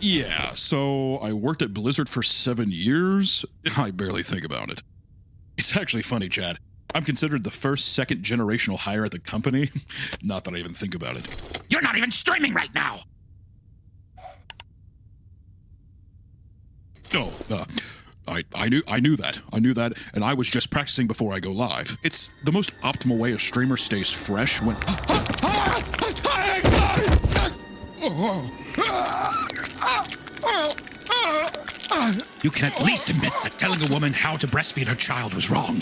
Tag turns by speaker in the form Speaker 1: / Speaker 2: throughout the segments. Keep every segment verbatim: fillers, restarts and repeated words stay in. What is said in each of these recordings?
Speaker 1: Yeah, so I worked at Blizzard for seven years. I barely think about it. It's actually funny, Chad. I'm considered the first second generational hire at the company. Not that I even think about it.
Speaker 2: You're not even streaming right now!
Speaker 1: No, uh, I, I knew I knew that. I knew that, and I was just practicing before I go live. It's the most optimal way a streamer stays fresh when...
Speaker 2: You can at least admit that telling a woman how to breastfeed her child was wrong.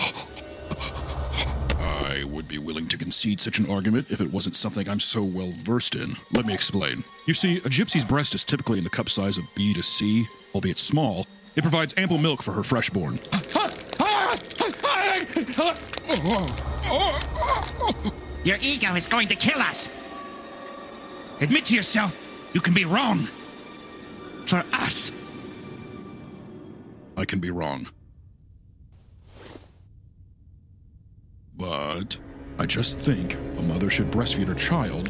Speaker 1: I would be willing to concede such an argument if it wasn't something I'm so well versed in. Let me explain. You see, a gypsy's breast is typically in the cup size of B to C, albeit small. It provides ample milk for her freshborn.
Speaker 2: Your ego is going to kill us. Admit to yourself, you can be wrong. For us.
Speaker 1: I can be wrong. But I just think a mother should breastfeed her child.